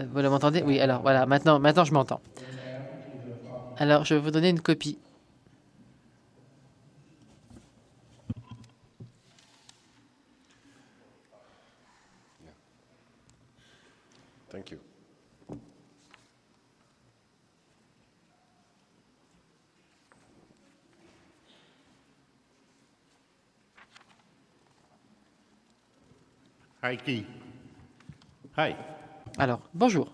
Vous m'entendez? Oui, alors voilà, maintenant je m'entends. Alors, je vais vous donner une copie. Thank you. Hi, Keith. Hi. Alors, bonjour.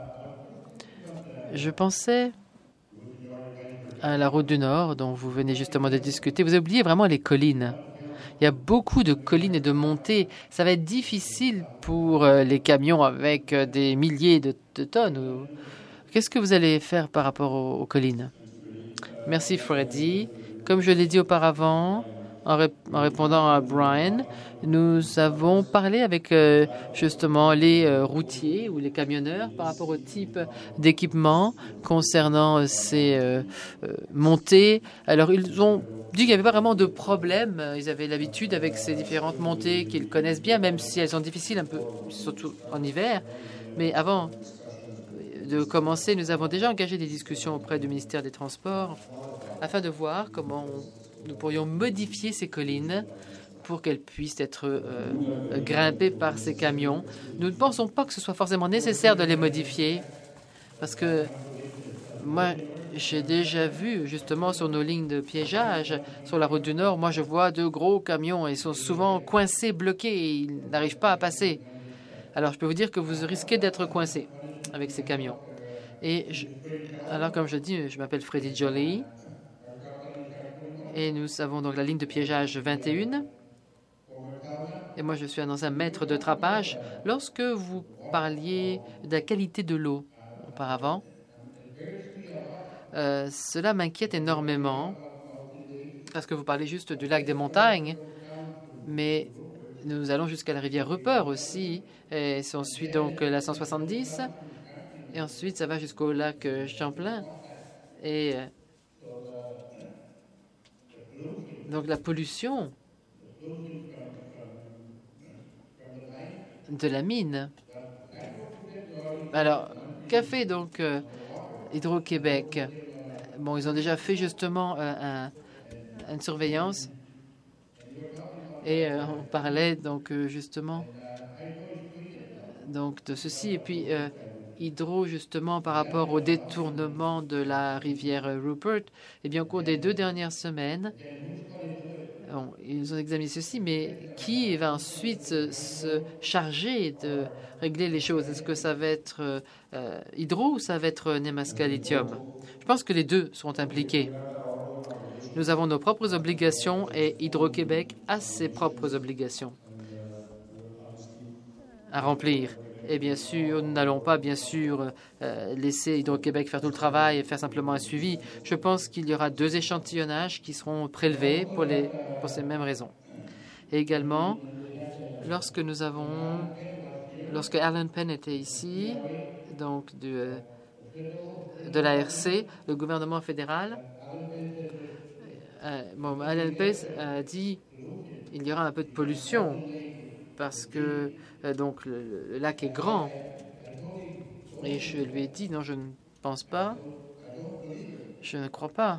Je pensais à la route du Nord dont vous venez justement de discuter. Vous avez oublié vraiment les collines. Il y a beaucoup de collines et de montées. Ça va être difficile pour les camions avec des milliers de tonnes. Qu'est-ce que vous allez faire par rapport aux collines? Merci, Freddy. Comme je l'ai dit auparavant, en répondant à Brian, nous avons parlé avec justement les routiers ou les camionneurs par rapport au type d'équipement concernant ces montées. Alors, ils ont dit qu'il n'y avait pas vraiment de problème. Ils avaient l'habitude avec ces différentes montées qu'ils connaissent bien, même si elles sont difficiles un peu, surtout en hiver. Mais avant de commencer, nous avons déjà engagé des discussions auprès du ministère des Transports afin de voir comment nous pourrions modifier ces collines pour qu'elles puissent être grimpées par ces camions. Nous ne pensons pas que ce soit forcément nécessaire de les modifier parce que moi, j'ai déjà vu justement sur nos lignes de piégeage sur la route du Nord, moi je vois de gros camions et ils sont souvent coincés, bloqués et ils n'arrivent pas à passer. Alors je peux vous dire que vous risquez d'être coincé avec ces camions. Et alors comme je dis, je m'appelle Freddy Jolie. Et nous avons donc la ligne de piégeage 21. Et moi, je suis un ancien maître de trapage. Lorsque vous parliez de la qualité de l'eau auparavant, cela m'inquiète énormément parce que vous parlez juste du lac des montagnes, mais nous allons jusqu'à la rivière Rupert aussi. Et on suit donc la 170. Et ensuite, ça va jusqu'au lac Champlain. Et donc la pollution de la mine. Alors, qu'a fait donc Hydro-Québec? Bon, ils ont déjà fait justement une surveillance et on parlait donc justement donc de ceci. Et puis Hydro, justement, par rapport au détournement de la rivière Rupert, eh bien, au cours des 2 dernières semaines, bon, ils ont examiné ceci, mais qui va ensuite se charger de régler les choses? Est-ce que ça va être Hydro ou ça va être Nemaska Lithium? Je pense que les deux sont impliqués. Nous avons nos propres obligations et Hydro-Québec a ses propres obligations à remplir. Et bien sûr, nous n'allons pas, bien sûr, laisser Hydro-Québec faire tout le travail et faire simplement un suivi. Je pense qu'il y aura 2 échantillonnages qui seront prélevés pour ces mêmes raisons. Et également, lorsque Alan Penn était ici, donc de l'ARC, le gouvernement fédéral, Alan Penn a dit qu'il y aura un peu de pollution parce que donc le lac est grand. Et je lui ai dit, non, je ne pense pas. Je ne crois pas.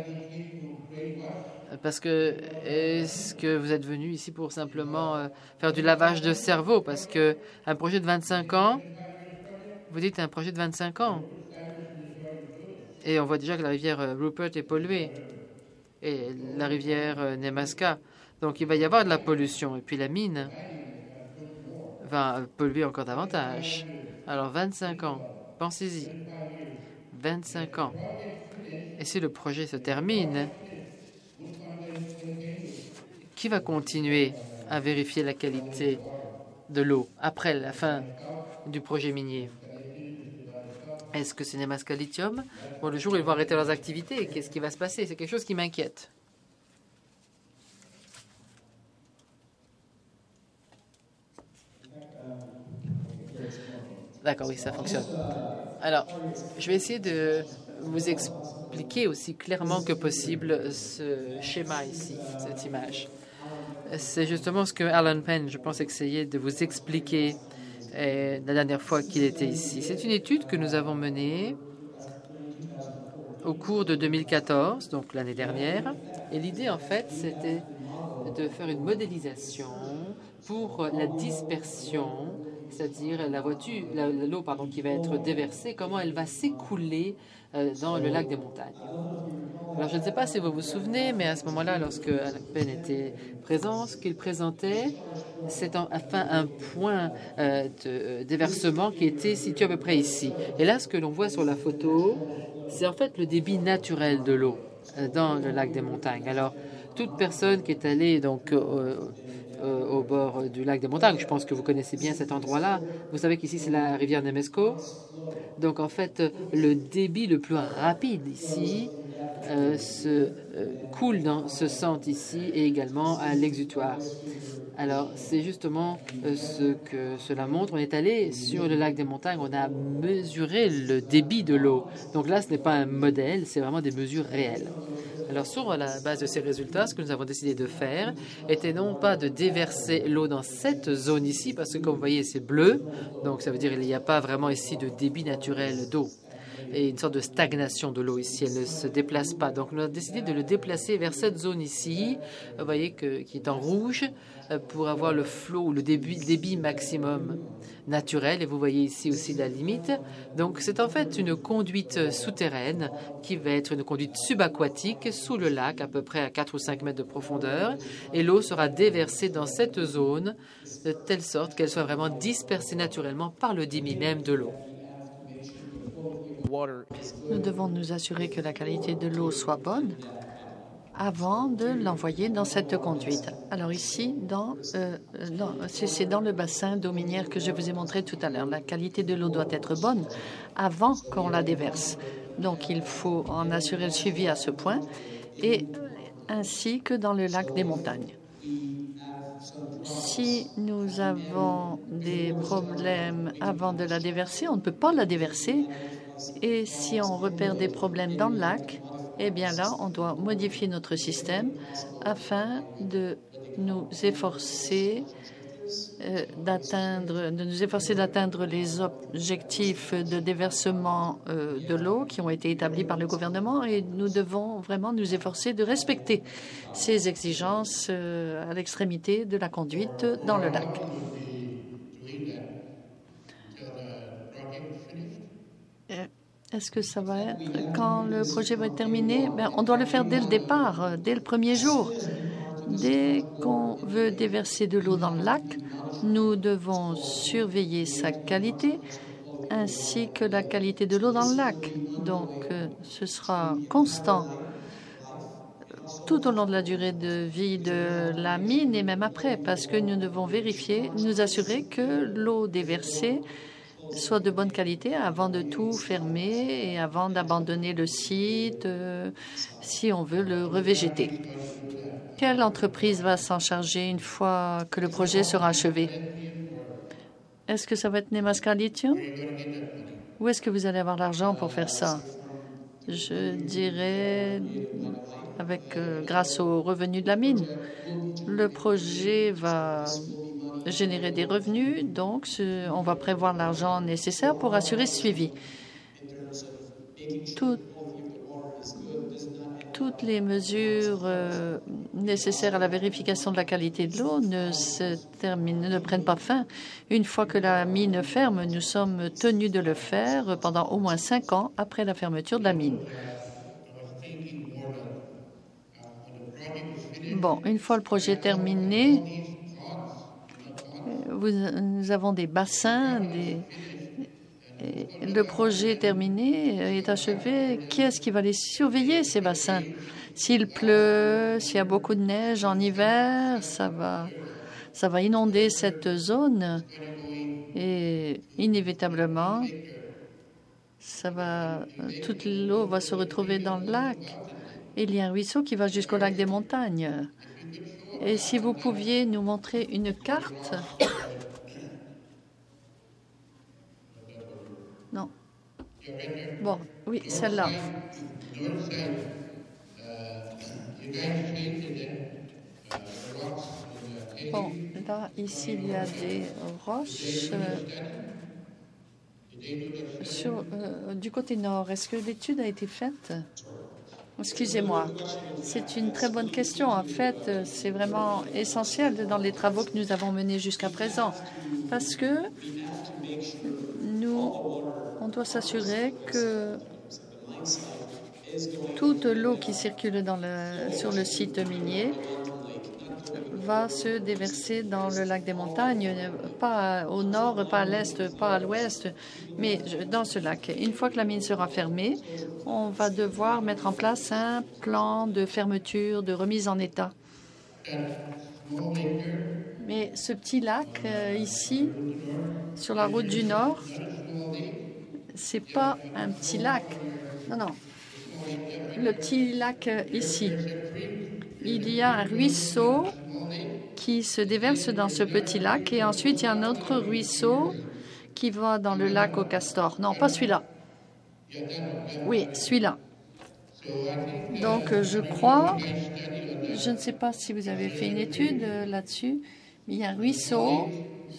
Parce que, est-ce que vous êtes venu ici pour simplement faire du lavage de cerveau? Parce que un projet de 25 ans, vous dites un projet de 25 ans. Et on voit déjà que la rivière Rupert est polluée. Et la rivière Nemaska. Donc il va y avoir de la pollution. Et puis la mine va polluer encore davantage. Alors 25 ans, pensez-y. 25 ans. Et si le projet se termine, qui va continuer à vérifier la qualité de l'eau après la fin du projet minier? Est-ce que c'est Nemaska Lithium? Bon, le jour où ils vont arrêter leurs activités, qu'est-ce qui va se passer? C'est quelque chose qui m'inquiète. D'accord, oui, ça fonctionne. Alors, je vais essayer de vous expliquer aussi clairement que possible ce schéma ici, cette image. C'est justement ce que Alan Penn, je pense, essayait de vous expliquer. la dernière fois qu'il était ici. C'est une étude que nous avons menée au cours de 2014, donc l'année dernière. Et l'idée, en fait, c'était de faire une modélisation pour la dispersion, c'est-à-dire l'eau qui va être déversée, comment elle va s'écouler dans le lac des montagnes. Alors, je ne sais pas si vous vous souvenez, mais à ce moment-là, lorsque Alan Penn était présent, ce qu'il présentait, c'est un point de déversement qui était situé à peu près ici. Et là, ce que l'on voit sur la photo, c'est en fait le débit naturel de l'eau dans le lac des montagnes. Alors, toute personne qui est allée donc au bord du lac des montagnes, je pense que vous connaissez bien cet endroit-là. Vous savez qu'ici, c'est la rivière Nemesco. Donc, en fait, le débit le plus rapide ici se sent ici et également à l'exutoire. Alors, c'est justement ce que cela montre. On est allé sur le lac des montagnes, on a mesuré le débit de l'eau. Donc là, ce n'est pas un modèle, c'est vraiment des mesures réelles. Alors, sur la base de ces résultats, ce que nous avons décidé de faire était non pas de déverser l'eau dans cette zone ici, parce que comme vous voyez, c'est bleu, donc ça veut dire qu'il n'y a pas vraiment ici de débit naturel d'eau et une sorte de stagnation de l'eau ici, elle ne se déplace pas. Donc, on a décidé de le déplacer vers cette zone ici, vous voyez, qui est en rouge, pour avoir le flot ou le débit maximum naturel. Et vous voyez ici aussi la limite. Donc, c'est en fait une conduite souterraine qui va être une conduite subaquatique sous le lac, à peu près à 4 ou 5 mètres de profondeur. Et l'eau sera déversée dans cette zone de telle sorte qu'elle soit vraiment dispersée naturellement par le débit même de l'eau. Nous devons nous assurer que la qualité de l'eau soit bonne avant de l'envoyer dans cette conduite. Alors ici, c'est dans le bassin d'eau minière que je vous ai montré tout à l'heure. La qualité de l'eau doit être bonne avant qu'on la déverse. Donc il faut en assurer le suivi à ce point, et ainsi que dans le lac des montagnes. Si nous avons des problèmes avant de la déverser, on ne peut pas la déverser. Et si on repère des problèmes dans le lac, eh bien là, on doit modifier notre système afin de nous efforcer d'atteindre les objectifs de déversement de l'eau qui ont été établis par le gouvernement, et nous devons vraiment nous efforcer de respecter ces exigences à l'extrémité de la conduite dans le lac. Est-ce que ça va être quand le projet va être terminé? On doit le faire dès le départ, dès le premier jour. Dès qu'on veut déverser de l'eau dans le lac, nous devons surveiller sa qualité ainsi que la qualité de l'eau dans le lac. Donc, ce sera constant tout au long de la durée de vie de la mine et même après, parce que nous devons vérifier, nous assurer que l'eau déversée soit de bonne qualité avant de tout fermer et avant d'abandonner le site si on veut le revégéter. Quelle entreprise va s'en charger une fois que le projet sera achevé? Est-ce que ça va être Nemaska Lithium? Où est-ce que vous allez avoir l'argent pour faire ça? Je dirais grâce aux revenus de la mine. Le projet va générer des revenus, donc on va prévoir l'argent nécessaire pour assurer ce suivi. Toutes les mesures nécessaires à la vérification de la qualité de l'eau ne prennent pas fin. Une fois que la mine ferme, nous sommes tenus de le faire pendant au moins 5 ans après la fermeture de la mine. Bon, une fois le projet terminé, nous avons des bassins, le projet terminé est achevé. Qui est-ce qui va les surveiller, ces bassins? S'il pleut, s'il y a beaucoup de neige en hiver, ça va inonder cette zone et inévitablement, toute l'eau va se retrouver dans le lac. Il y a un ruisseau qui va jusqu'au lac des montagnes. Et si vous pouviez nous montrer une carte. Non. Bon, oui, celle-là. Bon, là, ici, il y a des roches du côté nord. Est-ce que l'étude a été faite? Excusez-moi, c'est une très bonne question. En fait, c'est vraiment essentiel dans les travaux que nous avons menés jusqu'à présent, parce que on doit s'assurer que toute l'eau qui circule sur le site minier va se déverser dans le lac des montagnes, pas au nord, pas à l'est, pas à l'ouest, mais dans ce lac. Une fois que la mine sera fermée, on va devoir mettre en place un plan de fermeture, de remise en état. Mais ce petit lac ici, sur la route du Nord, c'est pas un petit lac. Non, non. Le petit lac ici, il y a un ruisseau qui se déverse dans ce petit lac et ensuite il y a un autre ruisseau qui va dans le lac au Castor. Non, pas celui-là. Oui, celui-là. Donc je crois, je ne sais pas si vous avez fait une étude là-dessus, mais il y a un ruisseau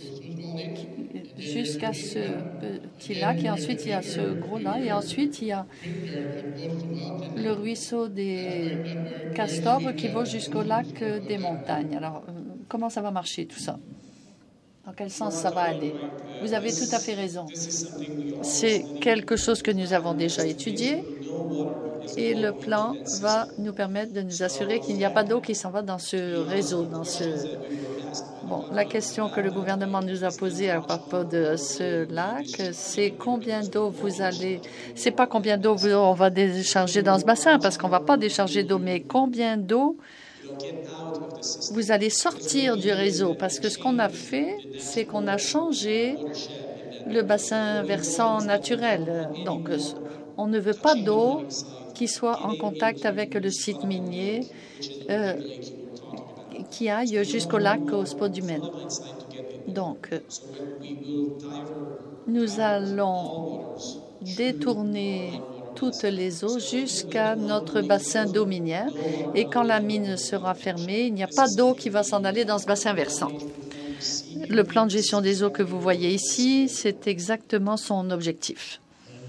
jusqu'à ce petit lac et ensuite il y a ce gros lac et ensuite il y a le ruisseau des castors qui va jusqu'au lac des montagnes. Alors, comment ça va marcher tout ça? Dans quel sens ça va aller? Vous avez tout à fait raison. C'est quelque chose que nous avons déjà étudié et le plan va nous permettre de nous assurer qu'il n'y a pas d'eau qui s'en va dans ce réseau, Bon, la question que le gouvernement nous a posée à propos de ce lac, c'est combien d'eau vous allez... C'est pas combien d'eau on va décharger dans ce bassin, parce qu'on ne va pas décharger d'eau, mais combien d'eau vous allez sortir du réseau. Parce que ce qu'on a fait, c'est qu'on a changé le bassin versant naturel. Donc, on ne veut pas d'eau qui soit en contact avec le site minier, qui aille jusqu'au lac au Spodumene. Donc, nous allons détourner toutes les eaux jusqu'à notre bassin d'eau minière. Et quand la mine sera fermée, il n'y a pas d'eau qui va s'en aller dans ce bassin versant. Le plan de gestion des eaux que vous voyez ici, c'est exactement son objectif.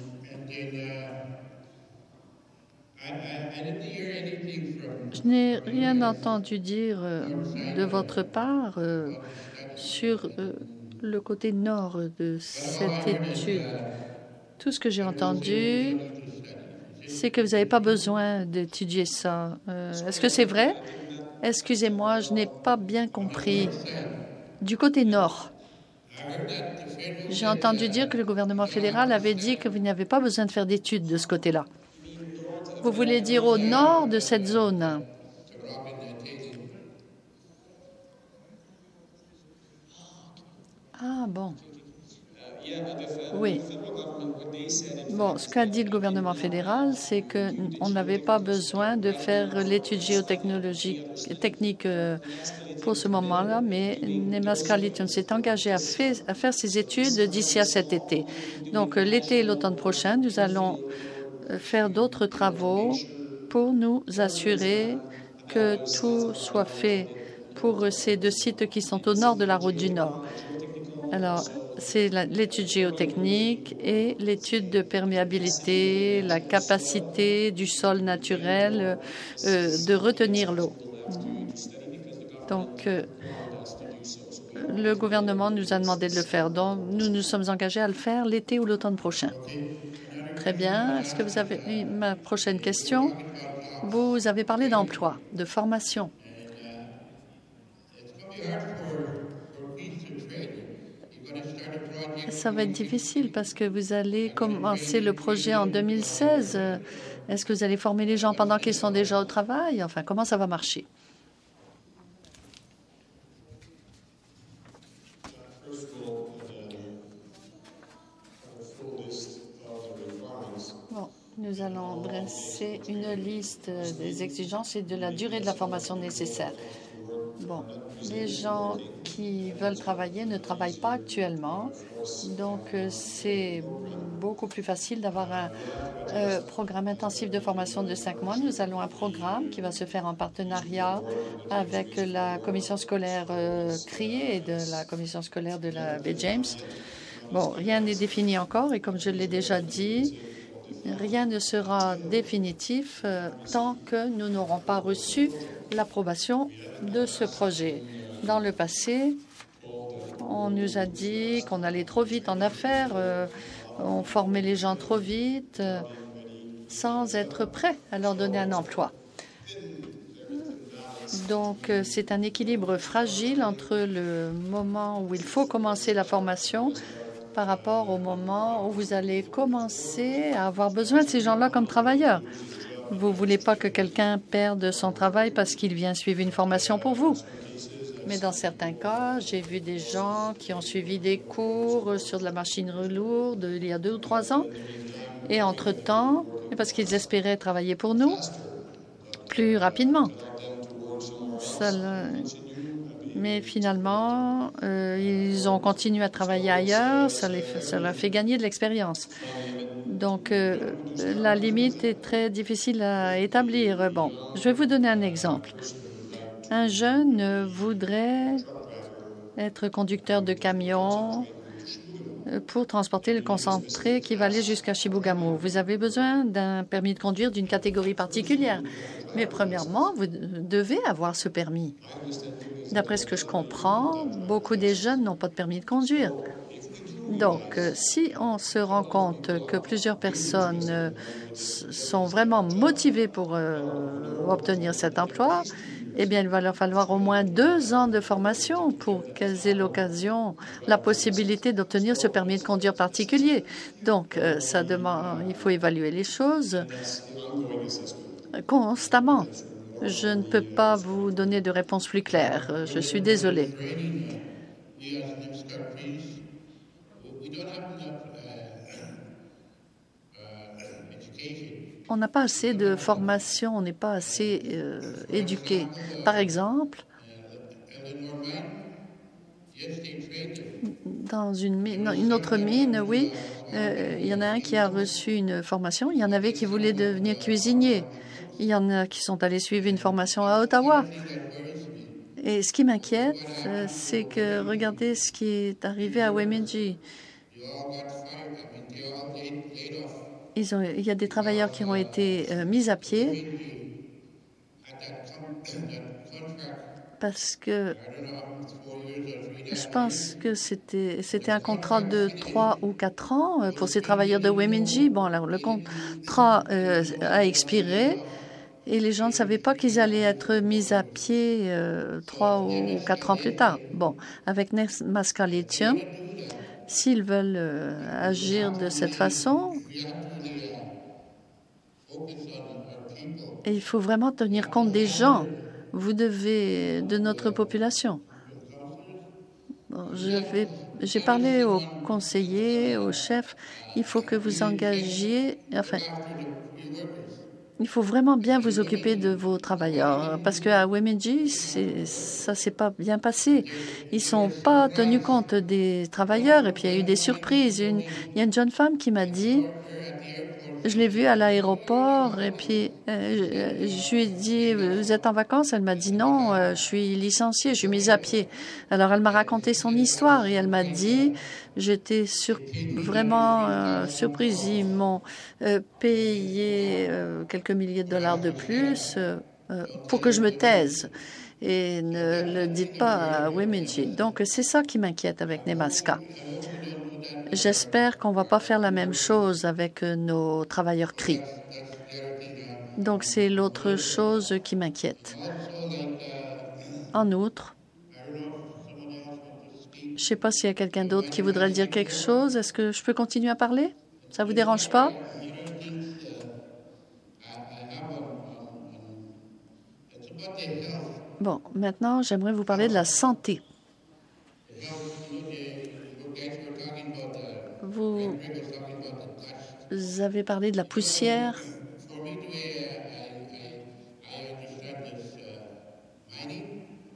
Je n'ai rien entendu dire de votre part sur le côté nord de cette étude. Tout ce que j'ai entendu, c'est que vous n'avez pas besoin d'étudier ça. Est-ce que c'est vrai? Excusez-moi, je n'ai pas bien compris. Du côté nord, j'ai entendu dire que le gouvernement fédéral avait dit que vous n'avez pas besoin de faire d'études de ce côté-là. Vous voulez dire au nord de cette zone? Ah bon. Oui. Bon, ce qu'a dit le gouvernement fédéral, c'est qu'on n'avait pas besoin de faire l'étude géotechnologique technique pour ce moment-là, mais Nemaska Lithium s'est engagé à faire ces études d'ici à cet été. Donc, l'été et l'automne prochain, nous allons faire d'autres travaux pour nous assurer que tout soit fait pour ces deux sites qui sont au nord de la route du Nord. Alors, c'est l'étude géotechnique et l'étude de perméabilité, la capacité du sol naturel de retenir l'eau. Donc, le gouvernement nous a demandé de le faire. Donc, nous nous sommes engagés à le faire l'été ou l'automne prochain. Très bien. Est-ce que vous avez ma prochaine question? Vous avez parlé d'emploi, de formation. Ça va être difficile parce que vous allez commencer le projet en 2016. Est-ce que vous allez former les gens pendant qu'ils sont déjà au travail? Enfin, comment ça va marcher? Bon, nous allons dresser une liste des exigences et de la durée de la formation nécessaire. Bon, les gens qui qui veulent travailler ne travaillent pas actuellement. Donc, c'est beaucoup plus facile d'avoir un programme intensif de formation de 5 mois. Nous allons un programme qui va se faire en partenariat avec la commission scolaire CRI et de la commission scolaire de la baie James. Bon, rien n'est défini encore et comme je l'ai déjà dit, rien ne sera définitif tant que nous n'aurons pas reçu l'approbation de ce projet. Dans le passé, on nous a dit qu'on allait trop vite en affaires, on formait les gens trop vite sans être prêt à leur donner un emploi. Donc, c'est un équilibre fragile entre le moment où il faut commencer la formation par rapport au moment où vous allez commencer à avoir besoin de ces gens-là comme travailleurs. Vous ne voulez pas que quelqu'un perde son travail parce qu'il vient suivre une formation pour vous. Mais dans certains cas, j'ai vu des gens qui ont suivi des cours sur de la machinerie lourde il y a 2 ou 3 ans. Et entre-temps, parce qu'ils espéraient travailler pour nous plus rapidement. Mais finalement, ils ont continué à travailler ailleurs. Ça leur fait gagner de l'expérience. Donc, la limite est très difficile à établir. Bon, je vais vous donner un exemple. Un jeune voudrait être conducteur de camion pour transporter le concentré qui va aller jusqu'à Chibougamau. Vous avez besoin d'un permis de conduire d'une catégorie particulière. Mais premièrement, vous devez avoir ce permis. D'après ce que je comprends, beaucoup des jeunes n'ont pas de permis de conduire. Donc, si on se rend compte que plusieurs personnes sont vraiment motivées pour obtenir cet emploi, eh bien, il va leur falloir au moins 2 ans de formation pour qu'elles aient la possibilité d'obtenir ce permis de conduire particulier. Donc, il faut évaluer les choses constamment. Je ne peux pas vous donner de réponse plus claire. Je suis désolée. On n'a pas assez de formation, on n'est pas assez éduqué. Par exemple, dans une autre mine, oui, il y en a un qui a reçu une formation. Il y en avait qui voulaient devenir cuisinier. Il y en a qui sont allés suivre une formation à Ottawa. Et ce qui m'inquiète, c'est que regardez ce qui est arrivé à Wemidji. Il y a des travailleurs qui ont été mis à pied parce que je pense que c'était un contrat de 3 ou 4 ans pour ces travailleurs de Wemidji. Bon, alors, le contrat a expiré et les gens ne savaient pas qu'ils allaient être mis à pied 3 ou 4 ans plus tard. Bon, avec Nemaska Lithium, s'ils veulent agir de cette façon, et il faut vraiment tenir compte des gens. Vous devez de notre population. Bon, j'ai parlé aux conseillers, aux chefs. Il faut que vous engagiez. Enfin, il faut vraiment bien vous occuper de vos travailleurs parce qu'à Wemidji, ça s'est pas bien passé. Ils sont pas tenus compte des travailleurs et puis il y a eu des surprises. Il y a une jeune femme qui m'a dit. Je l'ai vue à l'aéroport et puis je lui ai dit « Vous êtes en vacances ?» Elle m'a dit « Non, je suis licenciée, je suis mise à pied. » Alors, elle m'a raconté son histoire et elle m'a dit « J'étais vraiment surprise. Ils m'ont payé quelques milliers de dollars de plus pour que je me taise. Et ne le dites pas à Wemidji. » Donc, c'est ça qui m'inquiète avec Nemaska. J'espère qu'on ne va pas faire la même chose avec nos travailleurs CRI. Donc, c'est l'autre chose qui m'inquiète. En outre, je ne sais pas s'il y a quelqu'un d'autre qui voudrait dire quelque chose. Est-ce que je peux continuer à parler? Ça ne vous dérange pas? Bon, maintenant, j'aimerais vous parler de la santé. Vous avez parlé de la poussière.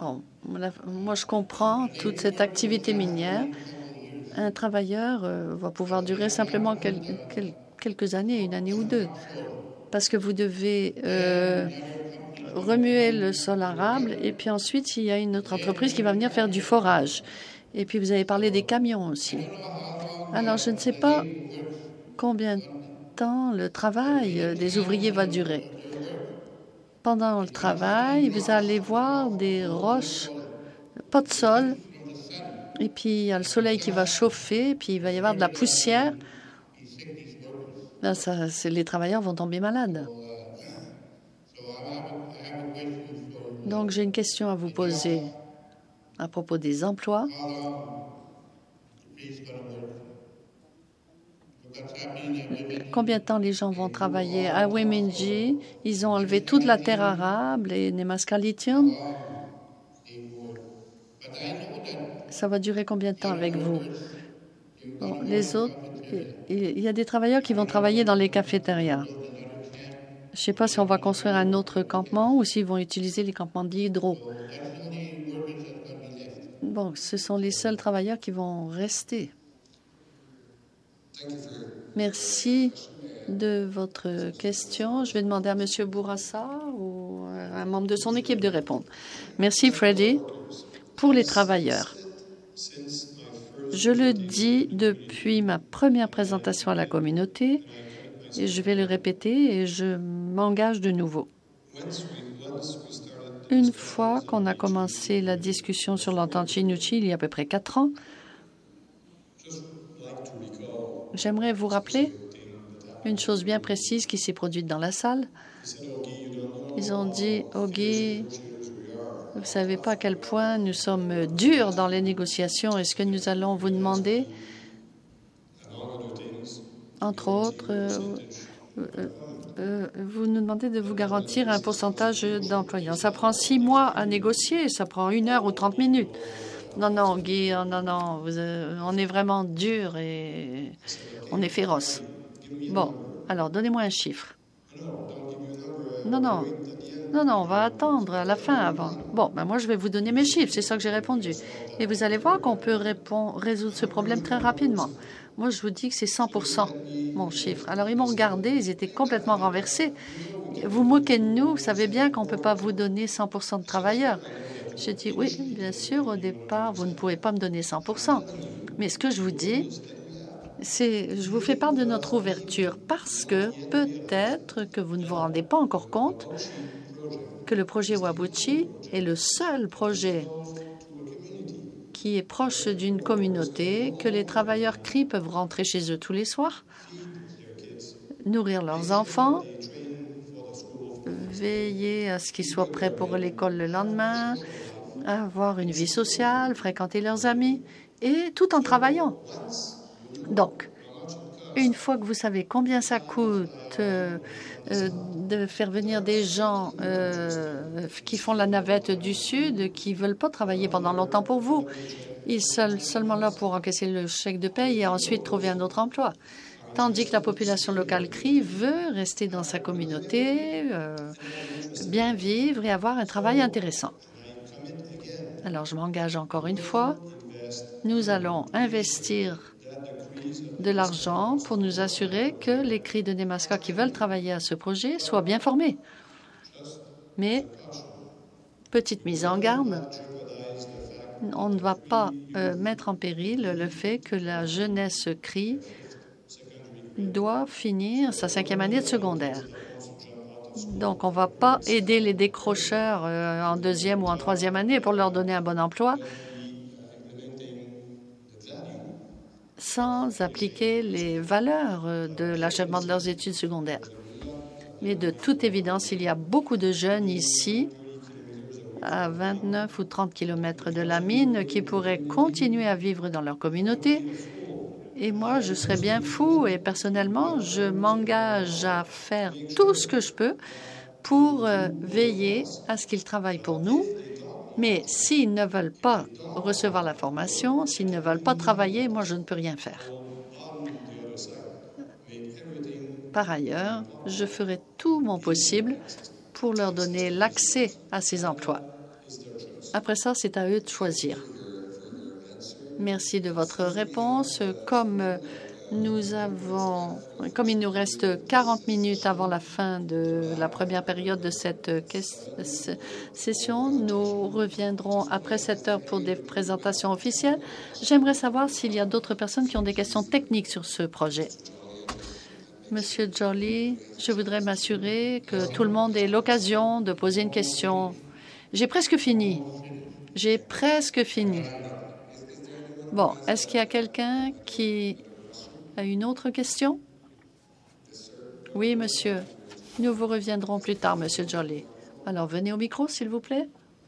Bon, moi, je comprends toute cette activité minière. Un travailleur va pouvoir durer simplement quelques années, une année ou deux, parce que vous devez remuer le sol arable et puis ensuite, il y a une autre entreprise qui va venir faire du forage. Et puis, vous avez parlé des camions aussi. Alors, je ne sais pas combien de temps le travail des ouvriers va durer. Pendant le travail, vous allez voir des roches, pas de sol, et puis il y a le soleil qui va chauffer, et puis il va y avoir de la poussière. Là, les travailleurs vont tomber malades. Donc, j'ai une question à vous poser à propos des emplois. Combien de temps les gens vont travailler? À Wemindji, ils ont enlevé toute la terre arable et Nemaska Lithium. Ça va durer combien de temps avec vous? Bon, les autres, il y a des travailleurs qui vont travailler dans les cafétérias. Je ne sais pas si on va construire un autre campement ou s'ils vont utiliser les campements d'hydro. Bon, ce sont les seuls travailleurs qui vont rester. Merci de votre question. Je vais demander à M. Bourassa ou à un membre de son équipe de répondre. Merci, Freddy. Pour les travailleurs, je le dis depuis ma première présentation à la communauté et je vais le répéter et je m'engage de nouveau. Une fois qu'on a commencé la discussion sur l'entente Chinouchi il y a à peu près 4 ans, j'aimerais vous rappeler une chose bien précise qui s'est produite dans la salle. Ils ont dit, Ogi, vous ne savez pas à quel point nous sommes durs dans les négociations. Est-ce que nous allons vous demander, entre autres, vous nous demandez de vous garantir un pourcentage d'employés. Ça prend 6 mois à négocier, ça prend 1 heure ou 30 minutes. Non, Guy, non, on est vraiment dur et on est féroce. Bon, alors, donnez-moi un chiffre. Non, on va attendre à la fin avant. Bon, moi, je vais vous donner mes chiffres, c'est ça que j'ai répondu. Et vous allez voir qu'on peut résoudre ce problème très rapidement. Moi, je vous dis que c'est 100%, mon chiffre. Alors, ils m'ont regardé, ils étaient complètement renversés. Vous moquez de nous, vous savez bien qu'on ne peut pas vous donner 100% de travailleurs. Je dis, oui, bien sûr, au départ, vous ne pouvez pas me donner 100%. Mais ce que je vous dis, je vous fais part de notre ouverture parce que peut-être que vous ne vous rendez pas encore compte que le projet Wabuchi est le seul projet qui est proche d'une communauté, que les travailleurs CRI peuvent rentrer chez eux tous les soirs, nourrir leurs enfants, veiller à ce qu'ils soient prêts pour l'école le lendemain, avoir une vie sociale, fréquenter leurs amis, et tout en travaillant. Donc, une fois que vous savez combien ça coûte de faire venir des gens qui font la navette du Sud, qui ne veulent pas travailler pendant longtemps pour vous, ils sont seulement là pour encaisser le chèque de paye et ensuite trouver un autre emploi. Tandis que la population locale CRI veut rester dans sa communauté, bien vivre et avoir un travail intéressant. Alors, je m'engage encore une fois. Nous allons investir de l'argent pour nous assurer que les CRI de Nemaska qui veulent travailler à ce projet soient bien formés. Mais, petite mise en garde, on ne va pas mettre en péril le fait que la jeunesse CRI doit finir sa 5e année de secondaire. Donc, on ne va pas aider les décrocheurs en 2e ou en 3e année pour leur donner un bon emploi sans appliquer les valeurs de l'achèvement de leurs études secondaires. Mais de toute évidence, il y a beaucoup de jeunes ici, à 29 ou 30 kilomètres de la mine, qui pourraient continuer à vivre dans leur communauté. Et moi, je serais bien fou et personnellement, je m'engage à faire tout ce que je peux pour veiller à ce qu'ils travaillent pour nous. Mais s'ils ne veulent pas recevoir la formation, s'ils ne veulent pas travailler, moi, je ne peux rien faire. Par ailleurs, je ferai tout mon possible pour leur donner l'accès à ces emplois. Après ça, c'est à eux de choisir. Merci de votre réponse. Comme il nous reste 40 minutes avant la fin de la première période de cette session, nous reviendrons après 7 heures pour des présentations officielles. J'aimerais savoir s'il y a d'autres personnes qui ont des questions techniques sur ce projet. Monsieur Joly, je voudrais m'assurer que tout le monde ait l'occasion de poser une question. J'ai presque fini. J'ai presque fini. Bon, est-ce qu'il y a quelqu'un qui a une autre question? Oui, monsieur. Nous vous reviendrons plus tard, monsieur Joly. Alors, venez au micro, s'il vous plaît.